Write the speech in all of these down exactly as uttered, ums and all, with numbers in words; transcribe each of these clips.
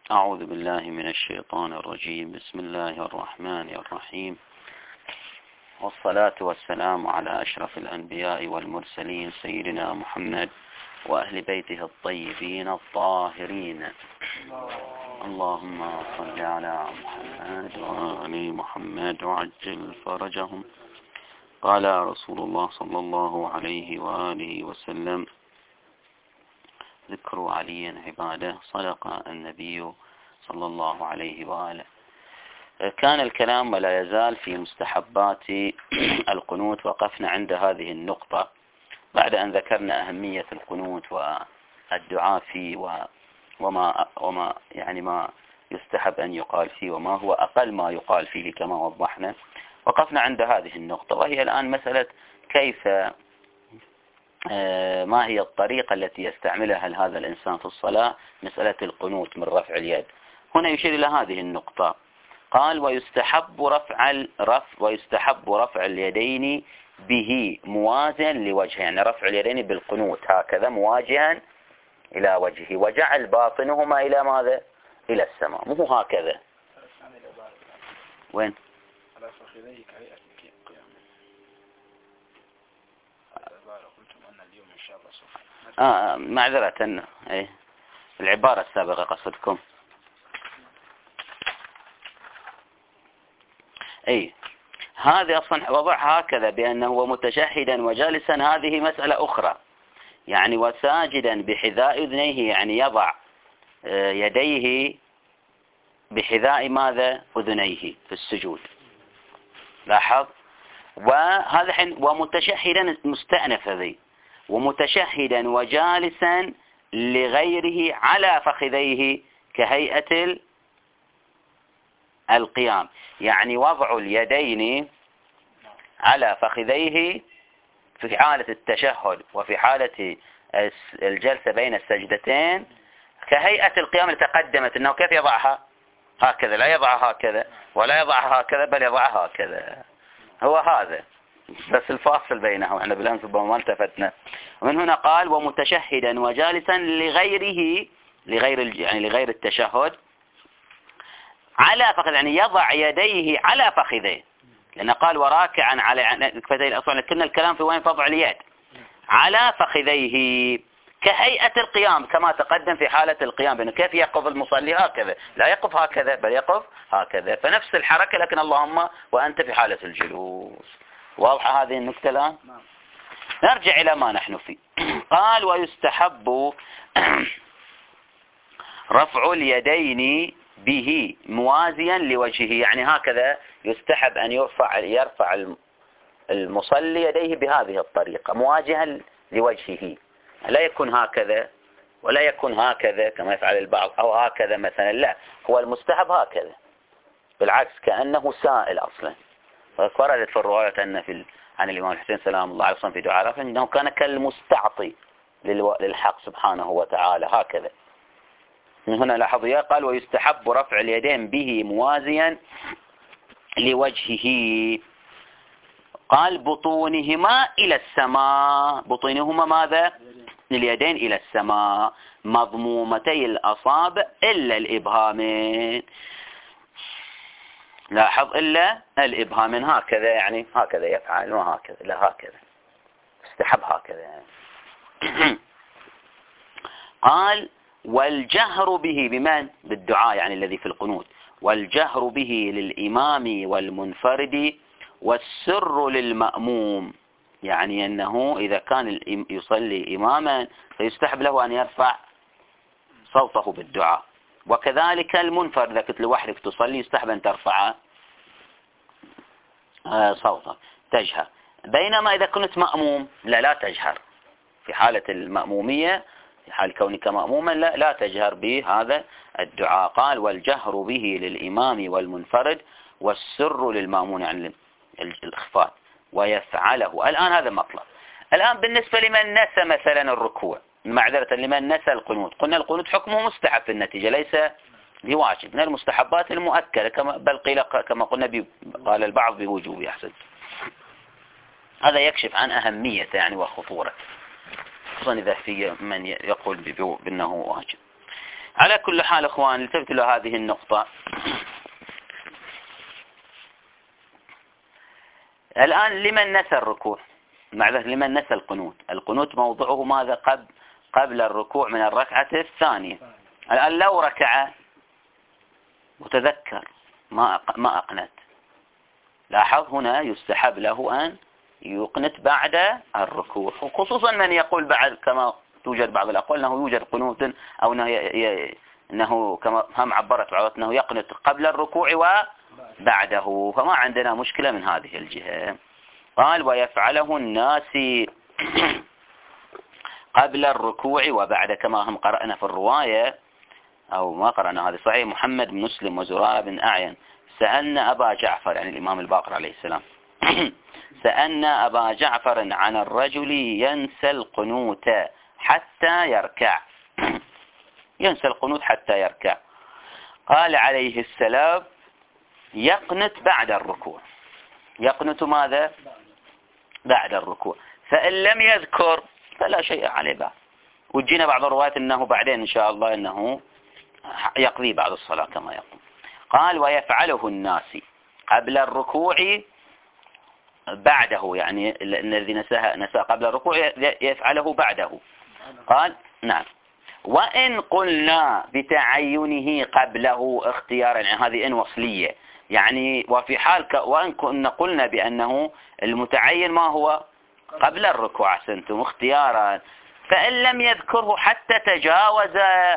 أعوذ بالله من الشيطان الرجيم. بسم الله الرحمن الرحيم، والصلاة والسلام على أشرف الأنبياء والمرسلين سيدنا محمد وأهل بيته الطيبين الطاهرين. اللهم صل على محمد وآل محمد وعجل فرجهم. قال رسول الله صلى الله عليه وآله وسلم: ذكر علي عباده، صدق النبي صلى الله عليه وآله. كان الكلام ولا يزال في مستحبات القنوت. وقفنا عند هذه النقطة بعد أن ذكرنا أهمية القنوت والدعاء فيه وما وما يعني ما يستحب أن يقال فيه وما هو أقل ما يقال فيه كما وضحنا. وقفنا عند هذه النقطة، وهي الآن مسألة كيف ما هي الطريقة التي يستعملها هذا الإنسان في الصلاة، مسألة القنوت من رفع اليد. هنا يشير إلى هذه النقطة، قال: ويستحب رفع الرفع ويستحب رفع اليدين به موازيا لوجهه، يعني رفع اليدين بالقنوت هكذا مواجها إلى وجهه، وجعل باطنهما إلى ماذا؟ إلى السماء، مو هكذا. وين؟ على فخذيه كهيئة القيام. قلتم أن اليوم إن شاء الله سوف آه معذرة، إيه العبارة السابقة قصدكم. أي هذه أصلا وضعها هكذا بأنه متشهدا وجالسا، هذه مسألة أخرى. يعني وساجدا بحذاء أذنيه، يعني يضع يديه بحذاء ماذا؟ أذنيه في السجود. لاحظ. وهذا حين ومتشهدا مستأنف ذي، ومتشهدا وجالسا لغيره على فخذيه كهيئة القيام، يعني وضع اليدين على فخذيه في حالة التشهد وفي حالة الجلسة بين السجدتين كهيئة القيام اللي تقدمت، انه كيف يضعها؟ هكذا، لا يضعها هكذا ولا يضعها هكذا، بل يضعها هكذا. هو هذا بس الفاصل بينهم، احنا بالامس ما التفتنا. ومن هنا قال: ومتشهدا وجالسا لغيره، لغير يعني لغير التشهد على فخذ، يعني يضع يديه على فخذيه، لأنه قال: وراكعا على كفتيه الأصابع. كنا الكلام في وين؟ فضع اليد على فخذيه كهيئة القيام، كما تقدم في حالة القيام، بأنه كيف يقف المصلي؟ هكذا، لا يقف هكذا بل يقف هكذا، فنفس الحركة، لكن اللهم وأنت في حالة الجلوس. واضحة هذه النكتة الآن؟ نرجع إلى ما نحن فيه. قال: ويستحب رفع اليدين به موازيا لوجهه، يعني هكذا يستحب أن يرفع يرفع المصلي يديه بهذه الطريقة مواجها لوجهه، لا يكون هكذا ولا يكون هكذا كما يفعل البعض، أو هكذا مثلا، لا، هو المستحب هكذا، بالعكس كأنه سائل أصلا. وردت في الرواية أن في عن الإمام الحسين سلام الله عليه وسلم في دعاء رفع أنه كان كالمستعطي للحق سبحانه وتعالى هكذا. من هنا لاحظوا، قال: ويستحب رفع اليدين به موازيا لوجهه. قال: بطونهما إلى السماء، بطونهما ماذا؟ اليدين إلى السماء، مضمومتي الأصابع إلا الإبهامين. لاحظ، إلا الإبهامين، هكذا يعني هكذا يفعل وهكذا، لا هكذا، استحب هكذا يعني. قال: والجهر به بمن؟ بالدعاء يعني الذي في القنوت. والجهر به للإمام والمنفرد والسر للمأموم، يعني أنه إذا كان يصلي إماما فيستحب له أن يرفع صوته بالدعاء، وكذلك المنفرد إذا كنت لوحدك تصلي يستحب أن ترفع صوتك تجهر. بينما إذا كنت مأموم لا لا تجهر، في حالة المأمومية، في حال كونك مأموما لا, لا تجهر بهذا الدعاء. قال: والجهر به للإمام والمنفرد والسر للمأمون، يعني الإخفاء، ويفعله. الآن هذا مطلب. الآن بالنسبة لمن نسى مثلا الركوع، معذرة لمن نسى القنوت، قلنا القنوت حكمه مستحب في النتيجة، ليس بواجب، من المستحبات المؤكدة، كما بل قيل كما قلنا قال البعض بوجوب. يحسن، هذا يكشف عن أهمية يعني وخطورة، خصوصا إذا في من يقول بأنه واجب. على كل حال اخوان التفتوا له هذه النقطة. الآن لمن نسى الركوع، معذرة لمن نسى القنوت، القنوت موضعه ماذا؟ قبل قبل الركوع من الركعة الثانية. الآن لو ركع وتذكر ما ما أقنت، لاحظ هنا يستحب له أن يقنت بعد الركوع، وخصوصا من يقول بعد كما توجد بعض الأقوال أنه يوجد قنوت أو أنه, ي... أنه كما هم عبرت بعض أنه يقنت قبل الركوع وبعده، فما عندنا مشكلة من هذه الجهة. قال ويفعله الناس قبل الركوع وبعد، كما هم قرأنا في الرواية أو ما قرأنا هذا صحيح، محمد بن مسلم وزرارة بن أعين سألنا أبا جعفر يعني الإمام الباقر عليه السلام سألنا أبا جعفر عن الرجل ينسى القنوت حتى يركع ينسى القنوت حتى يركع. قال عليه السلام يقنت بعد الركوع. يقنت ماذا؟ بعد الركوع. فإن لم يذكر فلا شيء عليه بعد، وجينا بعض الروايات أنه بعدين إن شاء الله أنه يقضي بعد الصلاة كما يقول. قال ويفعله الناس قبل الركوع بعده، يعني الذي نساها نسى قبل الركوع يفعله بعده. قال نعم. وإن قلنا بتعينه قبله اختيارا، يعني هذه إن وصلية، يعني وفي حال ك... وإن كنا قلنا بأنه المتعين ما هو قبل الركوع أحسنتم اختيارا، فإن لم يذكره حتى تجاوز،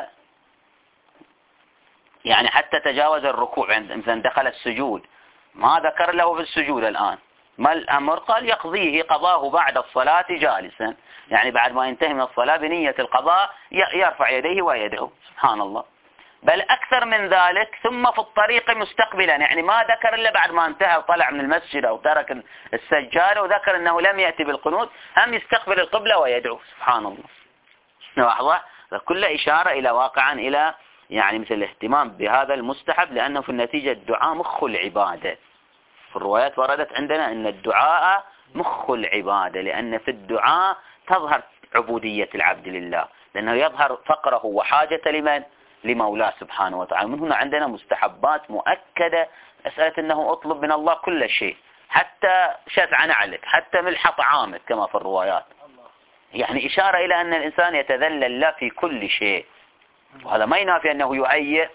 يعني حتى تجاوز الركوع مثلا دخل السجود ما ذكر له في السجود الآن ما الأمر؟ قال يقضيه قضاه بعد الصلاة جالسا، يعني بعد ما ينتهي من الصلاة بنية القضاء يرفع يديه ويدعو سبحان الله. بل أكثر من ذلك ثم في الطريق مستقبلا، يعني ما ذكر إلا بعد ما انتهى وطلع من المسجد أو ترك السجادة وذكر أنه لم يأتي بالقنوت، هم يستقبل القبلة ويدعو سبحان الله. لحظة كل إشارة إلى واقعا إلى يعني مثل الاهتمام بهذا المستحب، لأنه في النتيجة الدعاء مخ العبادة. في الروايات وردت عندنا أن الدعاء مخ العبادة، لأن في الدعاء تظهر عبودية العبد لله، لأنه يظهر فقره وحاجة لمن؟ لمولاه سبحانه وتعالى. من هنا عندنا مستحبات مؤكدة، أسألة أنه أطلب من الله كل شيء، حتى شفع نعلك، حتى ملح طعامك كما في الروايات، يعني إشارة إلى أن الإنسان يتذلل له في كل شيء. وهذا ما ينافي أنه يهيئ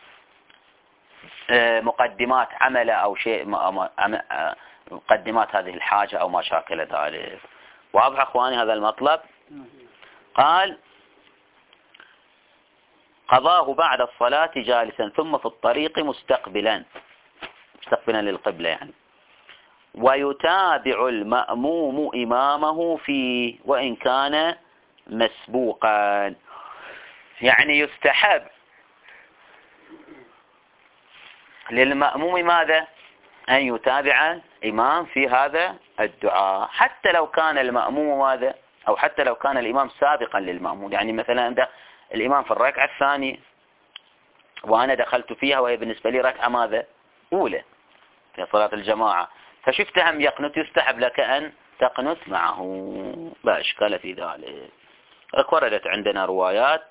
مقدمات عمله أو شيء مقدمات هذه الحاجة أو ما شاكل ذلك. واضح أخواني هذا المطلب؟ قال قضاه بعد الصلاة جالسا ثم في الطريق مستقبلا مستقبلا للقبلة يعني. ويتابع المأموم إمامه فيه وإن كان مسبوقا، يعني يستحب للمأموم ماذا؟ أن يتابع الإمام في هذا الدعاء حتى لو كان المأموم ماذا؟ أو حتى لو كان الإمام سابقا للمأموم، يعني مثلا عند الإمام في الركعة الثانية وأنا دخلت فيها وهي بالنسبة لي ركعة ماذا؟ أولى في صلاة الجماعة، فشفت هم يقنت، يستحب لك أن تقنت معه لا إشكال في ذلك. وردت عندنا روايات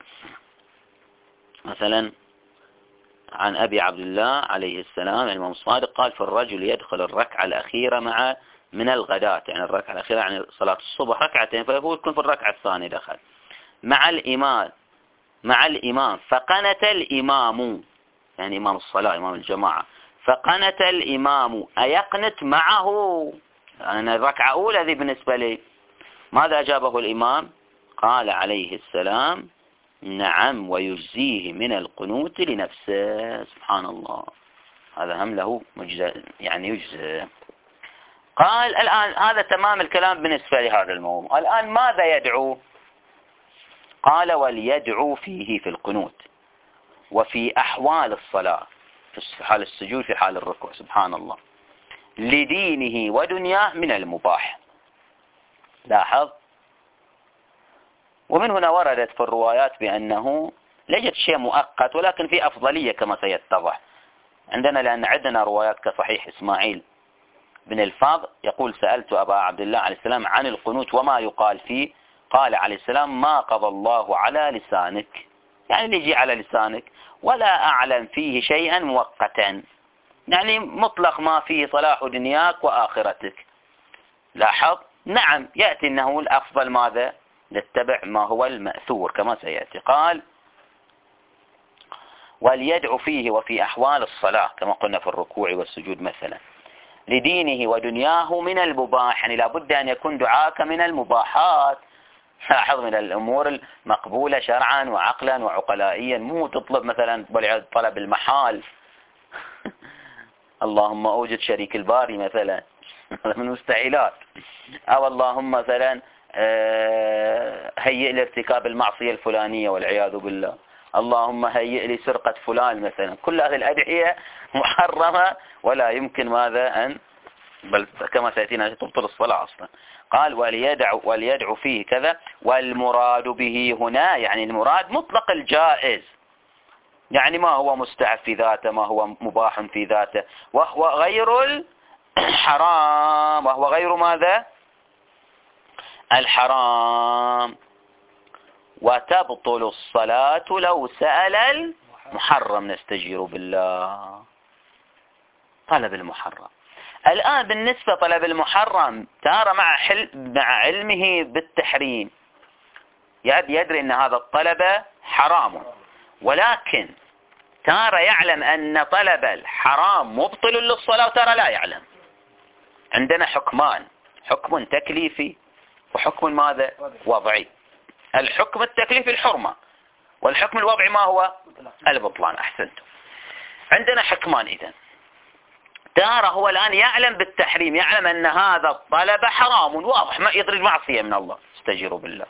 مثلا عن أبي عبد الله عليه السلام الإمام الصادق قال في الرجل يدخل الركعة الأخيرة مع من الغداة، يعني الركعة الأخيرة يعني صلاة الصبح ركعتين، فيقول يكون في الركعة الثانية دخل مع الإمام مع الإمام فقنت الإمام، يعني إمام الصلاة إمام الجماعة، فقنت الإمام أيقنت معه؟ يعني الركعة أولى ذي بالنسبة لي. ماذا أجابه الإمام؟ قال عليه السلام نعم ويجزيه من القنوت لنفسه سبحان الله. هذا هم له مجزى يعني يجزى. قال الآن هذا تمام الكلام بالنسبة لهذا الموضوع. الآن ماذا يدعو؟ قال وليدعو فيه في القنوت وفي أحوال الصلاة، في حال السجود في حال الركوع سبحان الله، لدينه ودنياه من المباح. لاحظ. ومن هنا وردت في الروايات بأنه ليست شيء مؤقت ولكن في أفضلية كما سيتضح عندنا، لأن عندنا روايات كصحيح إسماعيل بن الفاض يقول سألت أبا عبد الله عليه السلام عن القنوت وما يقال فيه، قال عليه السلام ما قضى الله على لسانك، يعني اللي يجي على لسانك، ولا أعلم فيه شيئا مؤقتا، يعني مطلق ما فيه صلاح دنياك وآخرتك. لاحظ، نعم يأتي أنه الأفضل ماذا؟ نتبع ما هو المأثور كما سيأتي. قال وليدعو فيه وفي أحوال الصلاة كما قلنا في الركوع والسجود مثلا لدينه ودنياه من المباح، يعني لابد أن يكون دعاك من المباحات، لاحظ من الأمور المقبولة شرعا وعقلا وعقلائيا، مو تطلب مثلا طلب المحال اللهم أوجد شريك الباري مثلا هذا من المستحيلات، أو اللهم مثلا هيئ لارتكاب المعصية الفلانية والعياذ بالله، اللهم هيئ لي سرقة فلان مثلا. كل هذه الأدعية محرمة ولا يمكن ماذا أن بل كما سيأتينا تبطل الصلاة أصلا. قال وليدعو, وليدعو فيه كذا، والمراد به هنا يعني المراد مطلق الجائز، يعني ما هو مستحب في ذاته، ما هو مباح في ذاته، وهو غير الحرام، وهو غير ماذا؟ الحرام. وتبطل الصلاة لو سأل المحرم، نستجير بالله. طلب المحرم الآن بالنسبة طلب المحرم ترى مع, مع علمه بالتحريم يدري أن هذا الطلب حرام، ولكن ترى يعلم أن طلب الحرام مبطل للصلاة وترى لا يعلم. عندنا حكمان، حكم تكليفي وحكم ماذا؟ وضعي. الحكم التكليفي الحرمة، والحكم الوضعي ما هو؟ البطلان. أحسنتم. عندنا حكمان إذن. ترى هو الآن يعلم بالتحريم، يعلم أن هذا الطلب حرام واضح، ما يطرد معصية من الله، استجيروا بالله.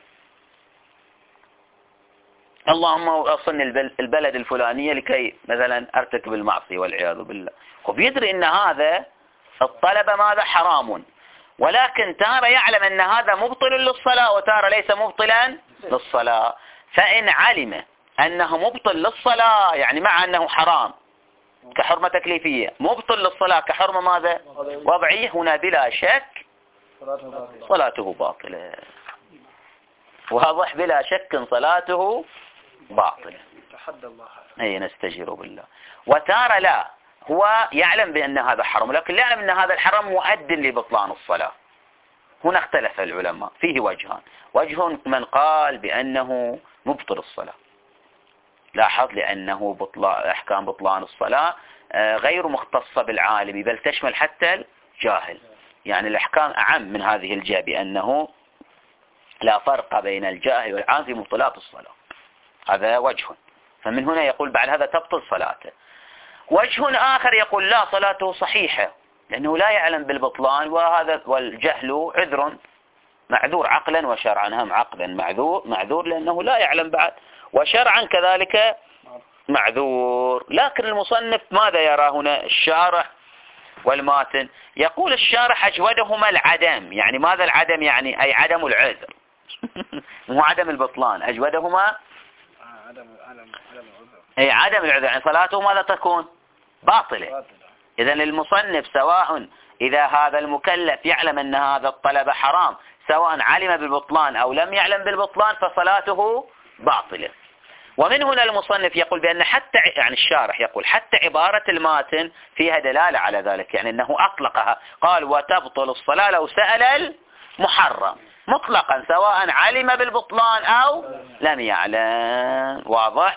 اللهم أوصلني البلد الفلانية لكي مثلا أرتكب المعصية والعياذ بالله. وبيدري أن هذا الطلب ماذا؟ حرام، ولكن ترى يعلم أن هذا مبطل للصلاة وترى ليس مبطلا للصلاة. فإن علم أنه مبطل للصلاة يعني مع أنه حرام كحرمة تكليفية، مبطل للصلاة كحرمة ماذا؟ وضعية، هنا بلا شك صلاته باطلة. واضح؟ بلا شك صلاته باطلة. أي نستجير بالله. وتارى لا، هو يعلم بأن هذا حرام، لكن لا يعلم أن هذا الحرام مؤد لبطلان الصلاة. هنا اختلف العلماء، فيه وجهان. وجه من قال بأنه مبطل الصلاة، لاحظ، لأنه بطلان أحكام بطلان الصلاة غير مختصة بالعالم، بل تشمل حتى الجاهل، يعني الأحكام أعم من هذه الجهة، بأنه لا فرق بين الجاهل والعالم في مبطلات الصلاة. هذا وجه، فمن هنا يقول بعد هذا تبطل صلاته. وجه آخر يقول لا، صلاته صحيحة، لأنه لا يعلم بالبطلان، وهذا والجهل عذر معذور عقلا وشرعا، هم عقلا معذور معذور لأنه لا يعلم بعد، وشرعا كذلك معذور. لكن المصنف ماذا يرى هنا؟ الشارح والماتن يقول الشارح أجودهما العدم. يعني ماذا العدم؟ يعني أي عدم العذر مو عدم البطلان، أجودهما أي عدم العذر، يعني صلاته ماذا تكون؟ باطلة. إذن المصنف سواء إذا هذا المكلف يعلم أن هذا الطلب حرام، سواء علم بالبطلان أو لم يعلم بالبطلان، فصلاته باطلة. ومن هنا المصنف يقول بأن حتى يعني الشارح يقول حتى عبارة الماتن فيها دلالة على ذلك، يعني أنه أطلقها، قال وتبطل الصلاة لو سأل المحرم مطلقا، سواء علم بالبطلان أو لم يعلم. واضح؟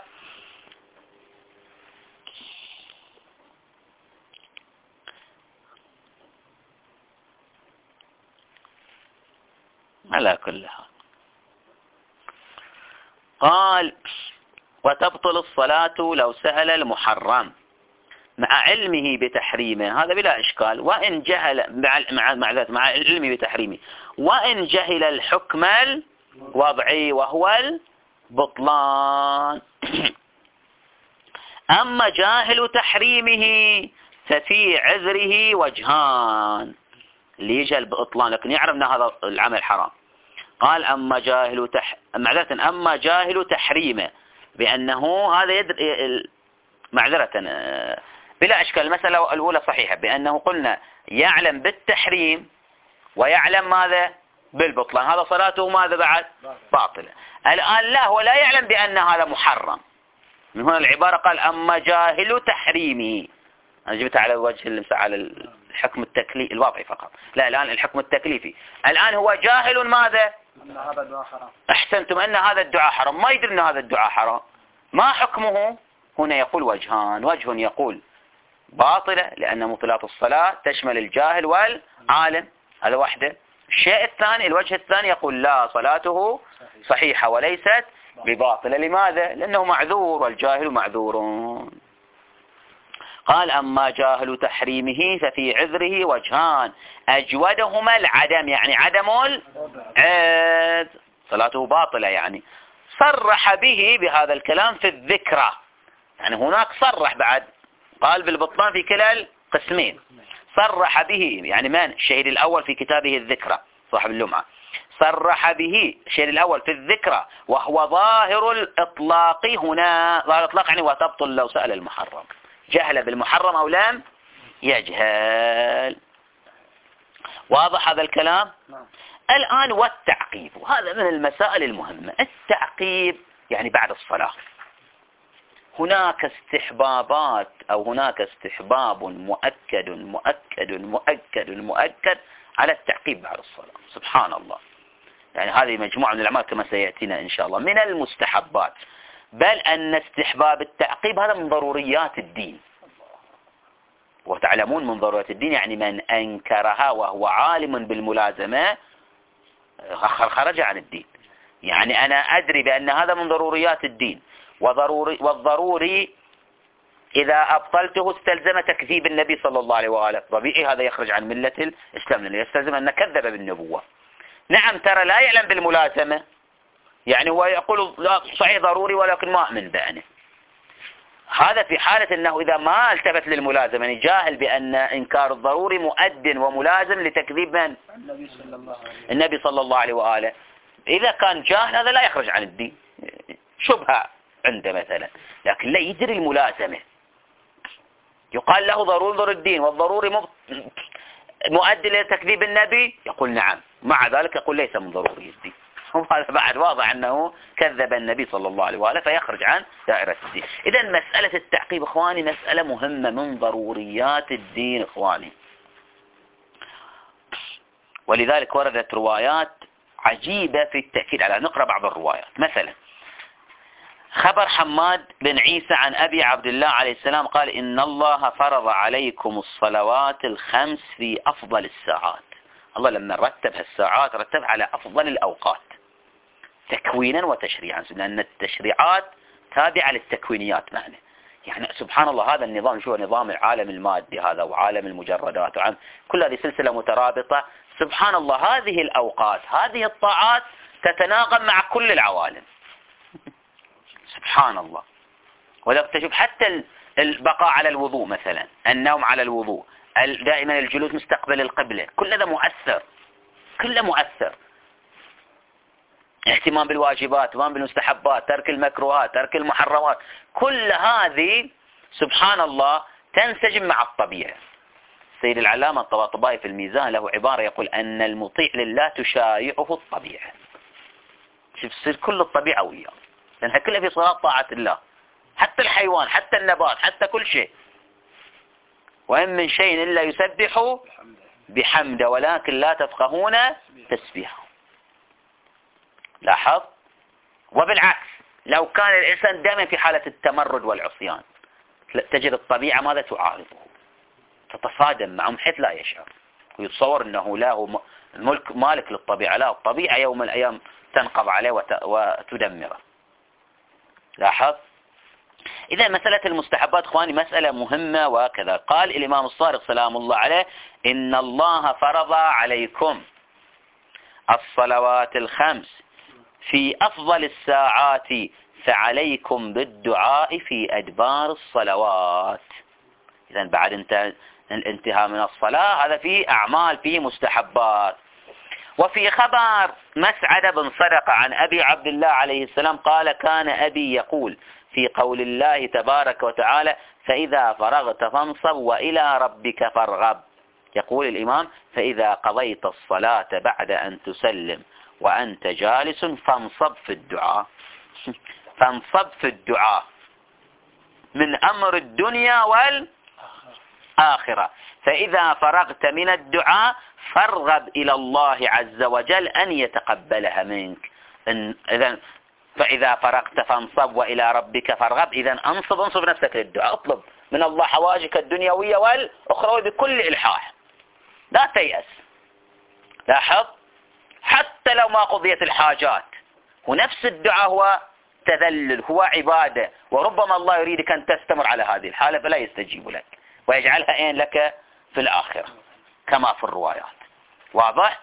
على كل حال قال وتبطل الصلاة لو سأل المحرم مع علمه بتحريمه، هذا بلا إشكال. وإن جهل مع مع مع, مع علمه بتحريمه، وإن جهل الحكم الوضعي وهو البطلان. أما جاهل تحريمه ففي عذره وجهان، اللي يجهل البطلان لكن يعرف أن هذا العمل حرام. قال أما جاهل تح... معذرة أما جاهل تحريمه بأنه هذا يدري معذرة بلا أشكال. المسألة الأولى صحيحة بأنه قلنا يعلم بالتحريم ويعلم ماذا؟ بالبطلان، هذا صلاته ماذا بعد؟ باطلة. الآن لا، هو لا يعلم بأن هذا محرم، من هنا العبارة قال أما جاهل تحريمه. أنا جبتها على وجه على الحكم التكليفي الوضعي فقط، لا الآن الحكم التكليفي. الآن هو جاهل ماذا؟ أن هذا الدعاء حرام. أحسنتم، أن هذا الدعاء حرام، ما يدري أن هذا الدعاء حرام. ما حكمه؟ هنا يقول وجهان، وجه يقول باطلة لأن مطلات الصلاة تشمل الجاهل والعالم، هذا واحدة. الشيء الثاني، الوجه الثاني يقول لا، صلاته صحيحة وليست بباطلة. لماذا؟ لأنه معذور والجاهل معذور. قال أما جاهل تحريمه ففي عذره وجهان أجودهما العدم، يعني عدم العذر، صلاته باطلة يعني. صرح به بهذا الكلام في الذكرى، يعني هناك صرح بعد، قال بالبطلان في كلا القسمين. صرح به يعني من؟ الشهيد الأول في كتابه الذكرى صاحب اللمعة، صرح به الشهيد الأول في الذكرى، وهو ظاهر الإطلاق. هنا ظاهر الإطلاق يعني وتبطل لو سأل المحرم، جهل بالمحرم أو لم يجهل. واضح هذا الكلام؟ الآن والتعقيب، وهذا من المسائل المهمة. التعقيب يعني بعد الصلاة هناك استحبابات أو هناك استحباب مؤكد مؤكد مؤكد مؤكد على التعقيب بعد الصلاة. سبحان الله، يعني هذه مجموعة من الأعمال كما سيأتينا إن شاء الله من المستحبات، بل أن استحباب التعقيب هذا من ضروريات الدين. وتعلمون من ضروريات الدين يعني من أنكرها وهو عالم بالملازمة خرج عن الدين. يعني أنا أدري بأن هذا من ضروريات الدين، وضروري والضروري إذا أبطلته استلزم تكذيب النبي صلى الله عليه وآله، طبيعي هذا يخرج عن ملة الإسلام لأنه يستلزم أن كذب بالنبوة. نعم ترى لا يعلم بالملازمة، يعني هو يقول لا صحيح ضروري ولكن ما أؤمن بأنه، هذا في حالة أنه إذا ما التفت للملازمة، يعني جاهل بأن إنكار الضروري مؤد وملازم لتكذيب من؟ النبي صلى الله عليه وآله. النبي صلى الله عليه وآله. إذا كان جاهل هذا لا يخرج عن الدين، شبهة عنده مثلا، لكن لا يدري الملازمة. يقال له ضروري ضر الدين والضروري مؤدي لتكذيب النبي، يقول نعم، مع ذلك يقول ليس من ضروري الدين. هذا بعد واضح أنه كذب النبي صلى الله عليه وآله فيخرج عن دائرة الدين. إذا مسألة التعقيب إخواني مسألة مهمة من ضروريات الدين إخواني، ولذلك وردت روايات عجيبة في التأكيد على. نقرأ بعض الروايات. مثلا خبر حماد بن عيسى عن أبي عبد الله عليه السلام قال إن الله فرض عليكم الصلوات الخمس في أفضل الساعات. الله لما رتب هالساعات رتب على أفضل الأوقات تكوينا وتشريعا، لأن التشريعات تابعة للتكوينيات معنا. يعني سبحان الله هذا النظام، شو نظام العالم المادي هذا وعالم المجردات وعالم كل هذه سلسلة مترابطة. سبحان الله هذه الأوقات هذه الطاعات تتناغم مع كل العوالم. سبحان الله. ولذلك تشوف حتى البقاء على الوضوء مثلا، النوم على الوضوء، دائما الجلوس مستقبل القبلة، كل هذا مؤثر، كله مؤثر. اهتمام بالواجبات، اهتمام بالمستحبات، ترك المكروهات، ترك المحرمات، كل هذه سبحان الله تنسجم مع الطبيعة. سيد العلامة الطباطبائي في الميزان له عبارة يقول أن المطيع لله تشايعه الطبيعة. شوف تصير كل الطبيعة وياه، لأنها كلها في صلاة طاعة الله، حتى الحيوان حتى النبات حتى كل شيء. وإن من شيء إلا يسبح بحمده ولكن لا تفقهون تسبيحه. لاحظ. وبالعكس لو كان الإنسان دائما في حالة التمرد والعصيان تجد الطبيعة ماذا تعارضه، تتصادم معه بحيث لا يشعر ويتصور أنه له الملك مالك للطبيعة. لا، الطبيعة يوم من الأيام تنقض عليه وتدمره. لاحظ. إذا مسألة المستحبات إخواني مسألة مهمة. وكذا قال الإمام الصادق سلام الله عليه إن الله فرض عليكم الصلوات الخمس في أفضل الساعات فعليكم بالدعاء في أدبار الصلوات. إذن بعد انت الانتهاء من الصلاة هذا فيه أعمال فيه مستحبات. وفي خبر مسعد بن صدقة عن أبي عبد الله عليه السلام قال كان أبي يقول في قول الله تبارك وتعالى فإذا فرغت فانصب وإلى ربك فارغب. يقول الإمام فإذا قضيت الصلاة بعد أن تسلم وأنت جالس فانصب في الدعاء. فانصب في الدعاء من أمر الدنيا والآخرة. فإذا فرغت من الدعاء فارغب إلى الله عز وجل أن يتقبلها منك. إذن فإذا فرغت فانصب وإلى ربك فارغب. إذن أنصب أنصب نفسك للدعاء، اطلب من الله حوائجك الدنيوية والأخروية بكل إلحاح، لا تيأس. لاحظ، حتى لو ما قضيت الحاجات، ونفس الدعاء هو تذلل، هو عبادة، وربما الله يريدك أن تستمر على هذه الحالة فلا يستجيب لك ويجعلها أين لك في الآخرة كما في الروايات. واضح؟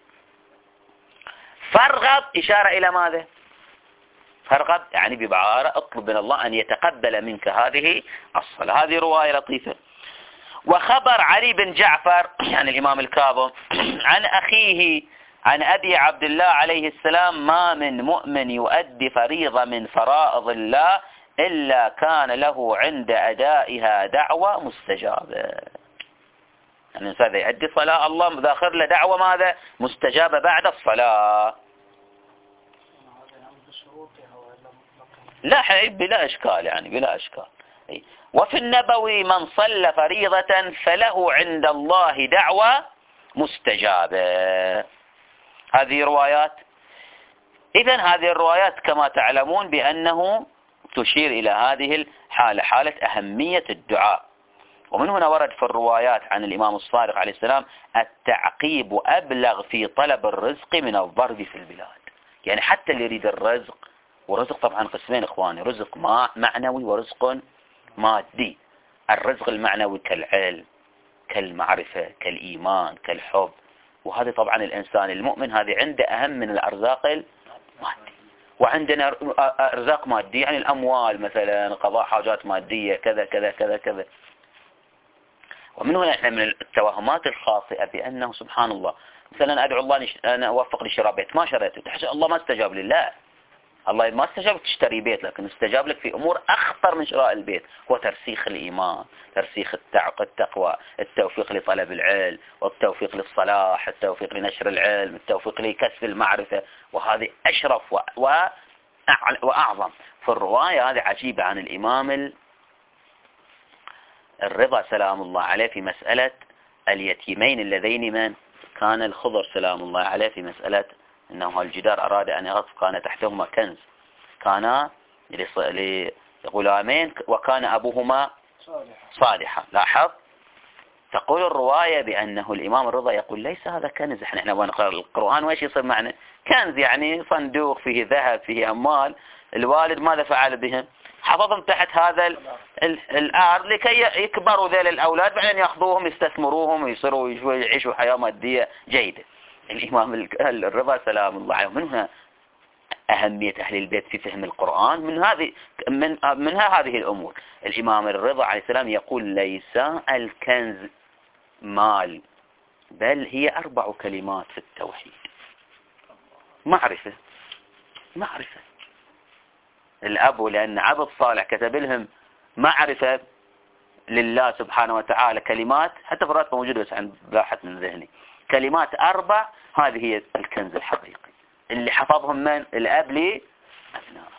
فارغب إشارة إلى ماذا؟ فارغب يعني بعبارة اطلب من الله أن يتقبل منك هذه الصلاة. هذه رواية لطيفة. وخبر علي بن جعفر يعني الإمام الكاظم عن أخيه عن أبي عبد الله عليه السلام: ما من مؤمن يؤدي فريضة من فرائض الله إلا كان له عند أدائها دعوة مستجابة. يعني الإنسان يؤدي صلاة الله ذاخر له دعوة ماذا؟ مستجابة بعد الصلاة. لا حبيب بلا إشكال، يعني بلا إشكال. وفي النبوي: من صلى فريضة فله عند الله دعوة مستجابة. هذه روايات. إذن هذه الروايات كما تعلمون بأنه تشير إلى هذه الحالة، حالة أهمية الدعاء. ومن هنا ورد في الروايات عن الإمام الصادق عليه السلام: التعقيب أبلغ في طلب الرزق من الضرب في البلاد. يعني حتى اللي يريد الرزق، ورزق طبعا قسمين إخواني، رزق معنوي ورزق مادي. الرزق المعنوي كالعلم، كالمعرفة، كالإيمان، كالحب، وهذا طبعا الإنسان المؤمن هذه عنده أهم من الأرزاق المادية. وعندنا أرزاق مادية يعني الأموال مثلا، قضاء حاجات مادية، كذا كذا كذا كذا. ومن هنا احنا من التوهمات الخاطئة بأنه سبحان الله مثلا أدعو الله أن أوفق لشراء بيت، ما شريته، تحس الله ما استجاب لله. الله ما استجاب لك تشتري بيت، لكن استجاب لك في أمور أخطر من شراء البيت، هو ترسيخ الإيمان، ترسيخ التقوى، التوفيق لطلب العلم، والتوفيق للصلاح، التوفيق لنشر العلم، التوفيق لكسب المعرفة. وهذه أشرف وأعظم. في الرواية هذه عجيبة عن الإمام الرضا سلام الله عليه في مسألة اليتيمين اللذين من كان الخضر سلام الله عليه في مسألة أنه الجدار أراد أن يغطف، كان تحتهما كنز، كان لغلامين وكان أبوهما صالحا. لاحظ، تقول الرواية بأنه الإمام الرضا يقول ليس هذا كنز. احنا احنا نقرأ القرآن وإيش يصير معنا؟ كنز يعني صندوق فيه ذهب فيه أموال، الوالد ماذا فعل بهم؟ حفظهم تحت هذا الأرض لكي يكبروا ذيل الأولاد، بعدين يأخذوهم يستثمروهم ويصيروا يعيشوا حياة مادية جيدة. الإمام الرضا سلام الله عليه، من هنا أهمية أهل البيت في فهم القرآن، من هذه من منها هذه الأمور. الإمام الرضا عليه السلام يقول ليس الكنز مال، بل هي أربع كلمات في التوحيد: معرفة معرفة الأب لأن عبد صالح كتب لهم معرفة لله سبحانه وتعالى، كلمات حتى في الراتب موجودة بس عن باحت من ذهني، كلمات أربع، هذه هي الكنز الحقيقي اللي حفظهم من الأب لأبنائه.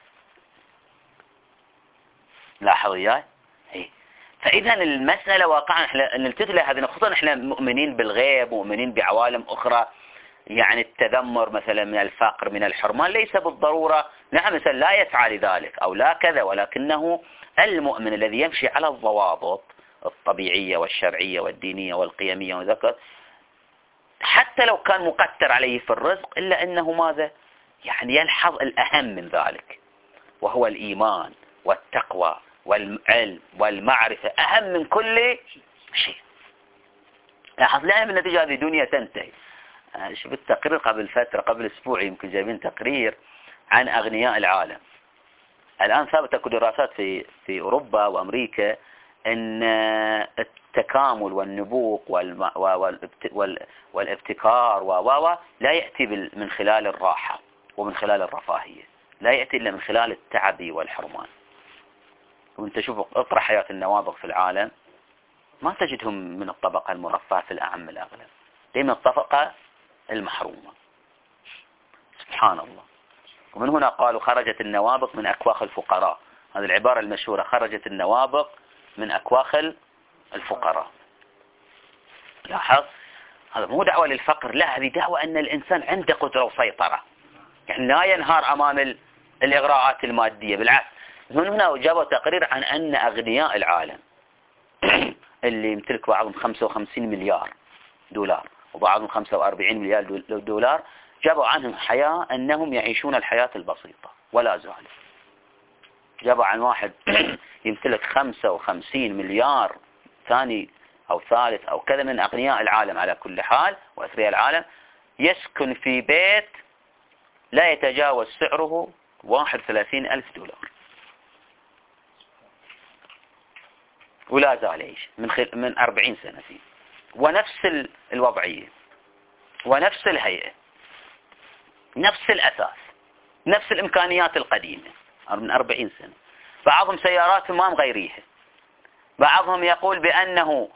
لاحظ إياي؟ فإذا المسألة واقعا احنا نلتفت لها هذه، خصوصا احنا مؤمنين بالغيب ومؤمنين بعوالم أخرى. يعني التذمر مثلا من الفقر من الحرمان ليس بالضرورة، نعم مثلا لا يسعى لذلك أو لا كذا، ولكنه المؤمن الذي يمشي على الضوابط الطبيعية والشرعية والدينية والقيمية وذكر، حتى لو كان مقتر عليه في الرزق إلا أنه ماذا؟ يعني يلحظ الأهم من ذلك، وهو الإيمان والتقوى والعلم والمعرفة، أهم من كل شيء. لاحظ لأن النتيجة هذه دنيا تنتهي. شوف التقرير قبل فترة، قبل أسبوع يمكن جايبين تقرير عن أغنياء العالم. الآن ثابت أكو دراسات في في أوروبا وأمريكا أن التكامل والنبوغ والابتكار و لا يأتي من خلال الراحة ومن خلال الرفاهية، لا يأتي إلا من خلال التعب والحرمان. وانت شوف اقرأ حياة النوابغ في العالم ما تجدهم من الطبقة المرفهة في الأعم الأغلب، دائما الطبقة المحرومة. سبحان الله. ومن هنا قالوا خرجت النوابغ من أكواخ الفقراء، هذه العبارة المشهورة: خرجت النوابق من أكواخ الفقراء. لاحظ، هذا مو دعوة للفقر، لا، هذه دعوة أن الإنسان عنده قدرة وسيطرة، يعني لا ينهار أمام الإغراءات المادية، بالعكس. من هنا جابوا تقرير عن أن أغنياء العالم اللي يمتلك بعضهم خمسة وخمسين مليار دولار وبعضهم خمسة وأربعين مليار دولار، جابوا عنهم حياة أنهم يعيشون الحياة البسيطة ولا زالوا. جابوا عن واحد يمتلك خمسة وخمسين مليار ثاني أو ثالث أو كذا من أغنياء العالم على كل حال وأثرياء العالم، يسكن في بيت لا يتجاوز سعره واحد وثلاثين ألف دولار، ولا زال يعيش من خل... من أربعين سنة فيه، ونفس الوضعية ونفس الهيئة، نفس الأساس، نفس الإمكانيات القديمة من أربعين سنة. بعضهم سيارات ما مغيريها، بعضهم يقول بأنه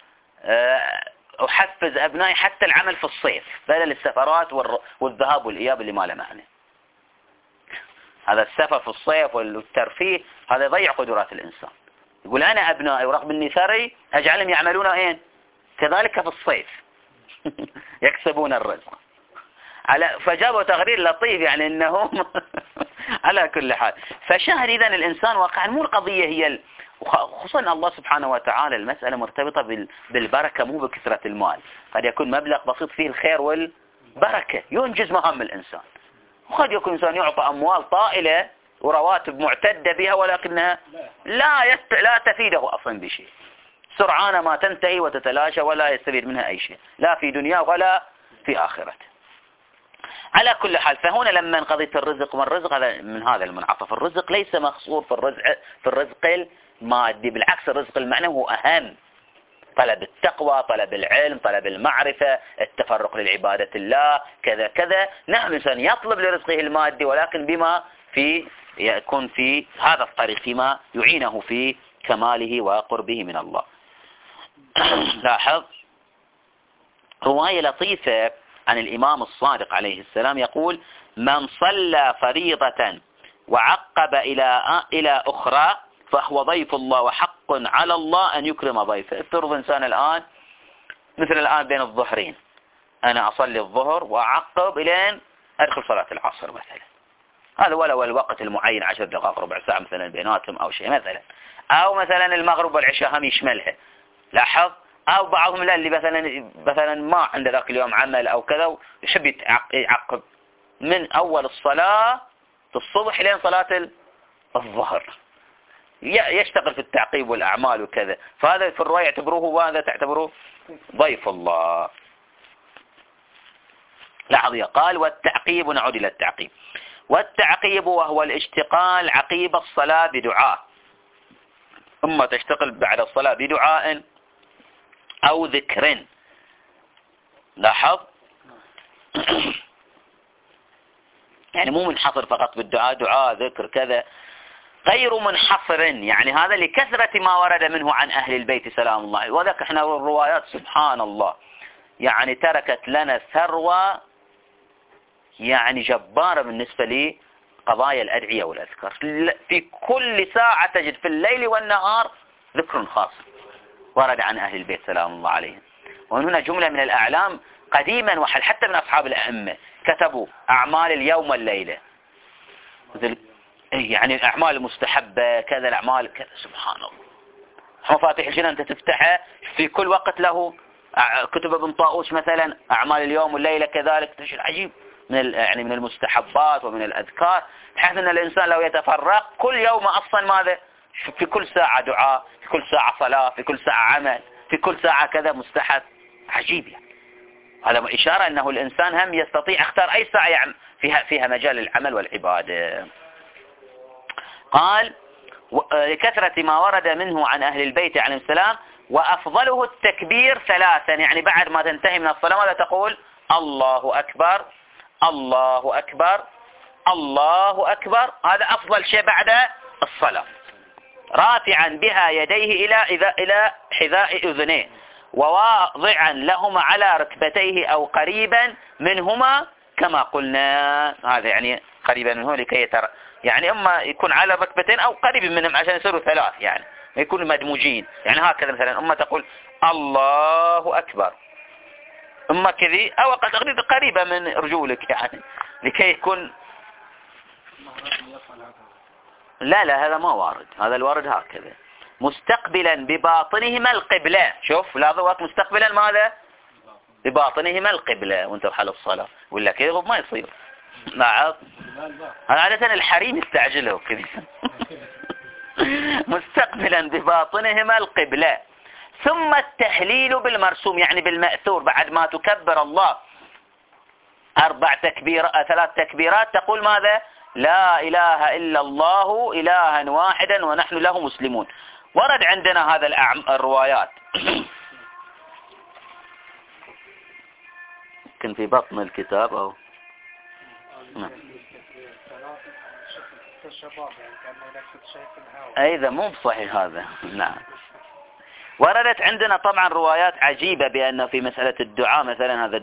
أحفز أبنائي حتى العمل في الصيف بدل السفرات والذهاب والإياب اللي ما له معنى. هذا السفر في الصيف والترفيه هذا يضيع قدرات الإنسان. يقول أنا أبنائي ورغم أني ثري أجعلهم يعملون أين؟ كذلك في الصيف يكسبون الرزق. على فجابوا تقرير لطيف، يعني أنهم على كل حال. فشاهد إذن الإنسان واقعا مو القضية هي ال... خصوصا الله سبحانه وتعالى المسألة مرتبطة بالبركة مو بكثرة المال. قد يكون مبلغ بسيط فيه الخير والبركة ينجز مهام الإنسان، وقد يكون إنسان يعطى أموال طائلة ورواتب معتدة بها ولكنها لا يست... لا تفيده أصلا بشيء، سرعان ما تنتهي وتتلاشى ولا يستفيد منها أي شيء، لا في دنيا ولا في آخرته. على كل حال، فهنا لما قضية الرزق والرزق هذا من هذا المنعطف، الرزق ليس مقصور في الرزق في الرزق المادي، بالعكس الرزق المعنوي هو أهم. طلب التقوى، طلب العلم، طلب المعرفة، التفرق للعبادة الله، كذا كذا. نعم الإنسان يطلب لرزقه المادي ولكن بما في يكون في هذا الطريق فيما يعينه في كماله وقربه من الله. لاحظ رواية لطيفة عن الإمام الصادق عليه السلام يقول: من صلى فريضة وعقب إلى إلى أخرى فهو ضيف الله، وحق على الله أن يكرم ضيفه. افترض إنسان الآن مثل الآن بين الظهرين، أنا أصلي الظهر وأعقب إلين أدخل صلاة العصر مثلا، هذا ولو الوقت المعين عشر دقائق ربع ساعة مثلا بيناتهم أو شيء مثلا، أو مثلا المغرب والعشاء هم يشملها. لاحظ، أو بعضهم لا اللي مثلا مثلا ما عنده ذاك اليوم عمل أو كذا يحب يعقب من أول الصلاة الصبح لين صلاة الظهر، يشتغل في التعقيب والأعمال وكذا. فهذا في الرواية يعتبروه، وهذا تعتبروه ضيف الله. لاحظ قال: والتعقيب، نعود إلى التعقيب. والتعقيب وهو الاشتغال عقيب الصلاة بدعاء، ثم تشتغل بعد الصلاة بدعاء أو ذكر. لاحظ يعني مو منحصر فقط بالدعاء، دعاء ذكر كذا، غير منحصر، يعني هذا لكثرة ما ورد منه عن أهل البيت سلام الله. وذلك احنا الروايات سبحان الله يعني تركت لنا ثروة يعني جبارة بالنسبة لي قضايا الأدعية والأذكار. في كل ساعة تجد في الليل والنهار ذكر خاص ورد عن أهل البيت سلام الله عليهم. ومن هنا جملة من الأعلام قديما وحل حتى من أصحاب الأئمة كتبوا أعمال اليوم والليلة، يعني الأعمال المستحبة كذا، الأعمال كذا. سبحان الله، مفاتيح الجنان أنت تفتحها في كل وقت له. كتب ابن طاووس مثلا أعمال اليوم والليلة كذلك، تجد عجيب من يعني من المستحبات ومن الأذكار، بحيث أن الإنسان لو يتفرق كل يوم أصلا ماذا في كل ساعة دعاء، في كل ساعة صلاة، في كل ساعة عمل، في كل ساعة كذا مستحب. عجيب يعني. هذا إشارة أنه الإنسان هم يستطيع اختار أي ساعة يعني فيها فيها مجال العمل والعبادة. قال: لكثرة ما ورد منه عن أهل البيت عليه السلام، وأفضله التكبير ثلاثا، يعني بعد ما تنتهي من الصلاة ماذا تقول؟ الله أكبر، الله أكبر، الله أكبر. هذا أفضل شيء بعد الصلاة، رافعا بها يديه إلى إلى حذاء أذنيه، وواضعا لهما على ركبتيه أو قريبا منهما كما قلنا. هذا يعني قريبا منه لكي يعني اما يكون على ركبتين او قريب منهم عشان يصيروا ثلاث، يعني يكونوا مدموجين، يعني هكذا مثلا اما تقول الله اكبر، اما كذي او قد قريبة من رجولك يعني لكي يكون. لا لا هذا ما وارد، هذا الوارد هكذا مستقبلا بباطنهما القبلة. شوف لاحظوا مستقبلا ماذا؟ بباطنهما القبلة وانت بحال الصلاة، ولا كذا ما يصير. نعم هذا عادة الحريم يستعجله كذا. مستقبلا بباطنهما القبلة، ثم التهليل بالمرسوم يعني بالمأثور، بعد ما تكبر الله أربع تكبيرات ثلاث تكبيرات تقول ماذا؟ لا إله إلا الله إلها واحدا ونحن له مسلمون. ورد عندنا هذا الروايات يمكن في بطن الكتاب أو نعم. أيضا مو بصحيح هذا. نعم وردت عندنا طبعا روايات عجيبة بأن في مسألة الدعاء مثلا هذا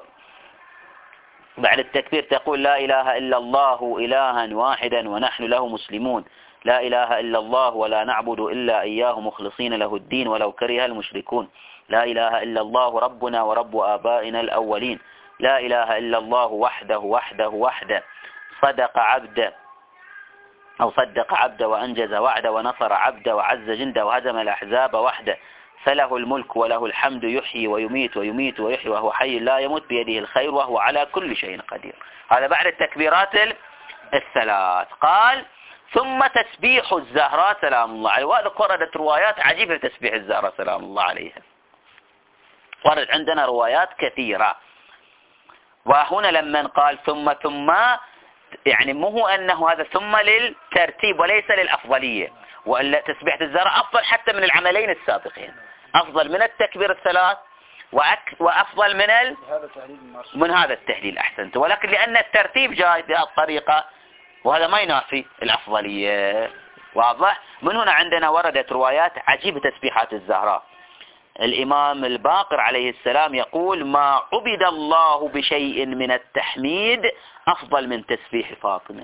بعد التكبير تقول لا إله إلا الله إلها واحدا ونحن له مسلمون، لا إله إلا الله ولا نعبد إلا إياه مخلصين له الدين ولو كره المشركون، لا إله إلا الله ربنا ورب آبائنا الأولين، لا إله إلا الله وحده وحده وحده صدق عبده أو صدق عبده وأنجز وعده ونصر عبده وعز جنده وهزم الأحزاب وحده، فله الملك وله الحمد يحيي ويميت ويميت ويحيي وهو حي لا يموت بيده الخير وهو على كل شيء قدير. هذا بعد التكبيرات الثلاث. قال ثم تسبيح الزهراء سلام الله عليه. وهذا وردت روايات عجيبة تسبيح الزهراء سلام الله عليها، ورد عندنا روايات كثيرة. وهنا لما قال ثم ثم يعني مو هو أنه هذا ثم للترتيب وليس للأفضلية، وألا تسبيحة الزهراء أفضل حتى من العملين السابقين، أفضل من التكبير الثلاث وأك وأفضل من ال... من هذا التهليل أحسنت، ولكن لأن الترتيب جاء بهذه الطريقة وهذا ما ينافي الأفضلية. واضح؟ من هنا عندنا وردت روايات عجيبة تسبيحات الزهراء. الإمام الباقر عليه السلام يقول ما عبد الله بشيء من التحميد أفضل من تسبيح فاطمة،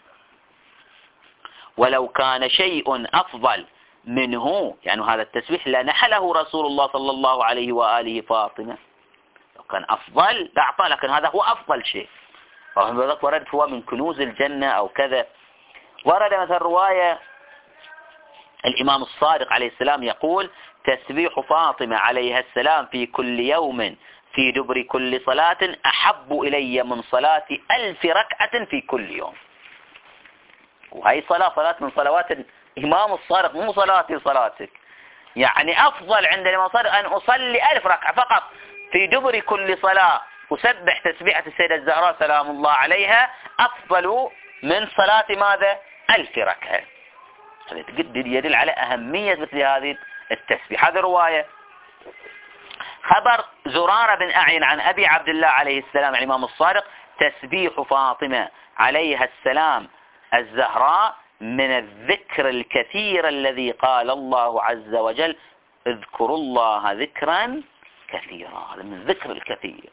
ولو كان شيء أفضل منه يعني هذا التسبيح لنحله رسول الله صلى الله عليه وآله فاطمة، لو كان أفضل لأعطى، لكن هذا هو أفضل شيء. ورد هو من كنوز الجنة أو كذا. ورد مثل رواية الإمام الصادق عليه السلام يقول تسبيح فاطمة عليها السلام في كل يوم في دبر كل صلاة أحب إلي من صلاة ألف ركعة في كل يوم. وهي صلاة صلاة من صلوات الإمام الصادق مو صلاتي صلاتك، يعني أفضل عند الإمام الصادق أن أصلي ألف ركعة فقط في دبر كل صلاة أسبح تسبيحة السيدة الزهراء سلام الله عليها أفضل من صلاة ماذا؟ ألف ركعة. هذا يدل على أهمية مثل هذه التسبيح. هذه رواية. خبر زرارة بن أعين عن أبي عبد الله عليه السلام الإمام الصادق تسبيح فاطمة عليها السلام الزهراء من الذكر الكثير الذي قال الله عز وجل اذكروا الله ذكرا كثيرا، هذا من الذكر الكثير.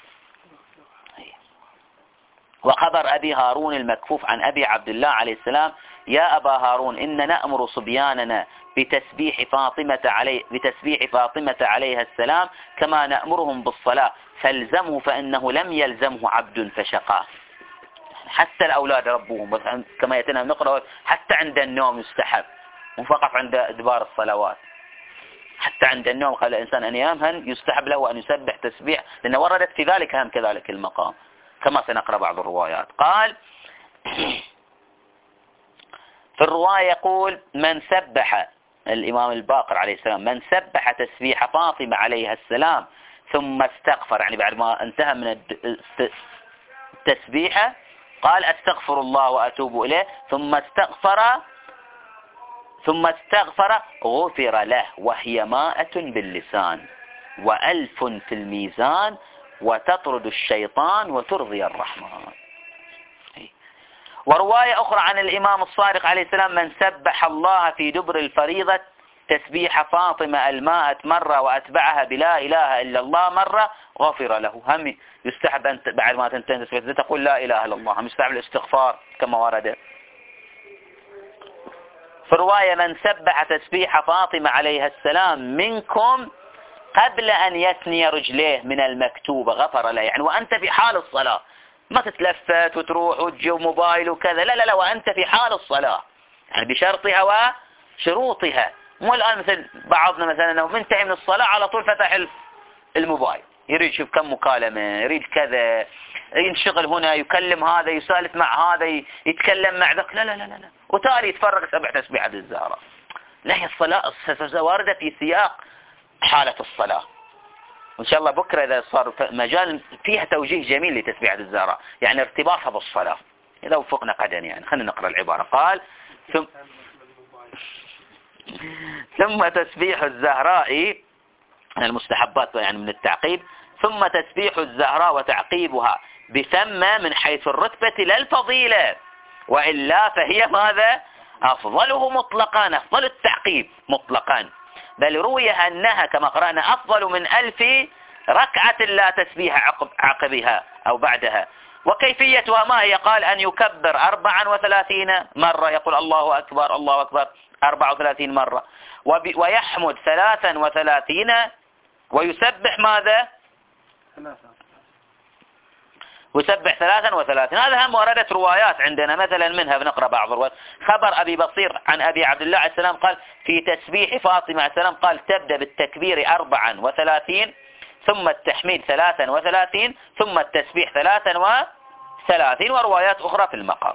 وخبر أبي هارون المكفوف عن أبي عبد الله عليه السلام يا أبا هارون إن نأمر صبياننا بتسبيح فاطمة عليه بتسبيح فاطمة عليها السلام كما نأمرهم بالصلاة فالزمه فإنه لم يلزمه عبد فشقاه. حتى الأولاد ربوهم كما يتنا نقرأ حتى عند النوم يستحب، مو فقط عند إدبار الصلوات، حتى عند النوم قبل الإنسان أن ينام يستحب له أن يسبح تسبيح، لأن وردت في ذلك هم كذلك المقام كما سنقرأ بعض الروايات. قال في الرواية يقول من سبح الإمام الباقر عليه السلام من سبح تسبيح فاطمة عليها السلام ثم استغفر، يعني بعد ما انتهى من التسبيحة قال استغفر الله وأتوب إليه ثم استغفر ثم استغفر غفر له وهي مائة باللسان وألف في الميزان وتطرد الشيطان وترضي الرحمن. ورواية أخرى عن الإمام الصادق عليه السلام من سبح الله في دبر الفريضة تسبيح فاطمة المائة مرة وأتبعها بلا إله إلا الله مرة غفر له. هم يستحب أن بعد ما تنتهي تسبيح تقول لا إله إلا الله، هم يستحب الاستغفار كما ورد في رواية من سبح تسبيح فاطمة عليها السلام منكم قبل أن يثني رجليه من المكتوبة غفر له. يعني وأنت في حال الصلاة، ما تتلفت وتروح وتجي موبايل وكذا، لا لا لا، وأنت في حال الصلاة، يعني بشرطها وشروطها. مو الآن مثل بعضنا مثلا لو منتهي من الصلاة على طول فتح الموبايل، يريد يشوف كم مكالمة، يريد كذا، ينشغل هنا، يكلم هذا، يسالف مع هذا، يتكلم مع ذاك، لا لا لا لا، وتالي يتفرق سبع تسبيحات الزهراء. لا، هي الصلاة واردة في سياق حالة الصلاة. وإن شاء الله بكرة إذا صار مجال فيها توجيه جميل لتسبيحة الزهراء، يعني ارتباطها بالصلاة، إذا وفقنا قدر. يعني خلينا نقرأ العبارة. قال ثم ثم تسبيح الزهراء من المستحبات، يعني من التعقيب. ثم تسبيح الزهراء وتعقيبها بثم من حيث الرتبة لا الفضيلة، وإلا فهي ماذا؟ أفضله مطلقا، أفضل التعقيب مطلقا. بل روي أنها كما قرأنا أفضل من ألف ركعة لا تسبيح عقب عقبها أو بعدها. وكيفيتها ما هي؟ قال أن يكبر أربعا وثلاثين مرة، يقول الله أكبر الله أكبر أربع وثلاثين مرة، ويحمد ثلاثا وثلاثين، ويسبح ماذا؟ ويسبح ثلاثا وثلاثين. هذا هم وردت روايات عندنا، مثلا منها بنقرأ بعض الروايات. خبر أبي بصير عن أبي عبد الله عليه السلام قال في تسبيح فاطمة عليه السلام، قال تبدأ بالتكبير أربعا وثلاثين، ثم التحميد ثلاثا وثلاثين، ثم التسبيح ثلاثا وثلاثين، وروايات أخرى في المقام.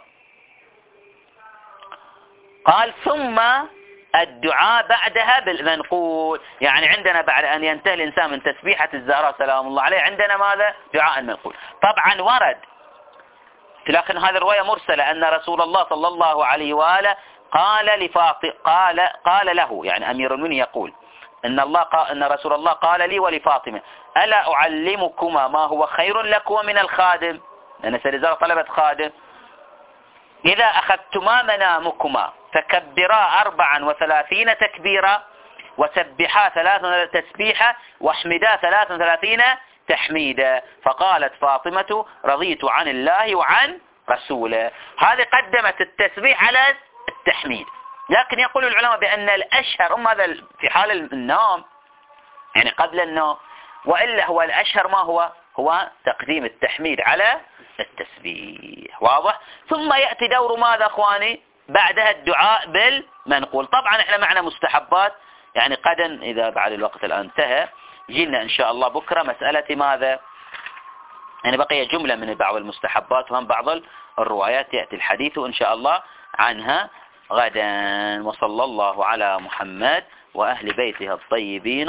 قال ثم الدعاء بعدها بالمنقول، يعني عندنا بعد أن ينتهي الإنسان من تسبيحة الزهراء سلام الله عليه عندنا ماذا؟ دعاء المنقول. طبعا ورد، لكن هذه الرواية مرسلة، أن رسول الله صلى الله عليه وآله قال لفاطمة، قال قال له، يعني أمير المؤمنين يقول إن الله قال أن رسول الله قال لي ولفاطمة ألا أعلمكما ما هو خير لكما من الخادم، لأن سيدة طلبت خادم. إذا أخذتما منامكما فكبرا أربعا وثلاثين تكبيرا، وسبحا ثلاثا تسبيحا، واحمدا ثلاثا وثلاثين تحميدا. فقالت فاطمة رضيت عن الله وعن رسوله. هذه قدمت التسبيح على التحميد. لكن يقول العلماء بأن الأشهر، أم هذا في حال النوم يعني قبل النوم، وإلا هو الأشهر ما هو؟ هو تقديم التحميد على التسبيح. واضح؟ ثم يأتي دور ماذا أخواني؟ بعدها الدعاء بالمنقول. طبعا احنا معنا مستحبات، يعني قدا إذا بعد الوقت الآن انتهى جينا إن شاء الله بكرة مسألة ماذا؟ يعني بقي جملة من بعض المستحبات وهم بعض الروايات يأتي الحديث إن شاء الله عنها غدا. وصلى الله على محمد وأهل بيته الطيبين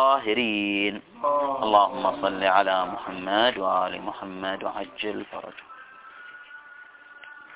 الطاهرين. اللهم صل على محمد وآل محمد وعجل فرجه.